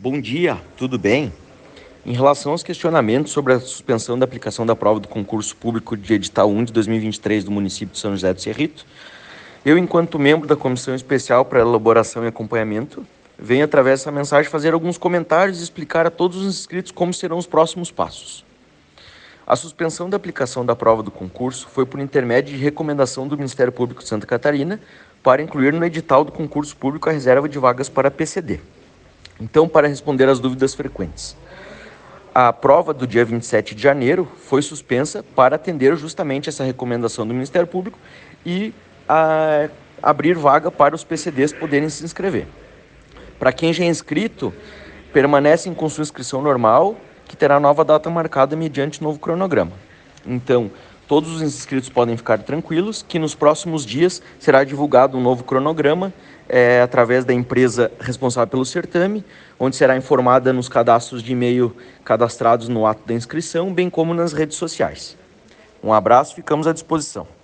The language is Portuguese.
Bom dia, tudo bem? Em relação aos questionamentos sobre a suspensão da aplicação da prova do concurso público de edital 1 de 2023 do município de São José do Cerrito, eu, enquanto membro da Comissão Especial para Elaboração e Acompanhamento, venho, através dessa mensagem, fazer alguns comentários e explicar a todos os inscritos como serão os próximos passos. A suspensão da aplicação da prova do concurso foi por intermédio de recomendação do Ministério Público de Santa Catarina para incluir no edital do concurso público a reserva de vagas para PCD. Então, para responder às dúvidas frequentes, a prova do dia 27 de janeiro foi suspensa para atender justamente essa recomendação do Ministério Público e abrir vaga para os PCDs poderem se inscrever. Para quem já é inscrito, permanecem com sua inscrição normal, que terá nova data marcada mediante novo cronograma. Então, todos os inscritos podem ficar tranquilos que nos próximos dias será divulgado um novo cronograma através da empresa responsável pelo certame, onde será informada nos cadastros de e-mail cadastrados no ato da inscrição, bem como nas redes sociais. Um abraço, ficamos à disposição.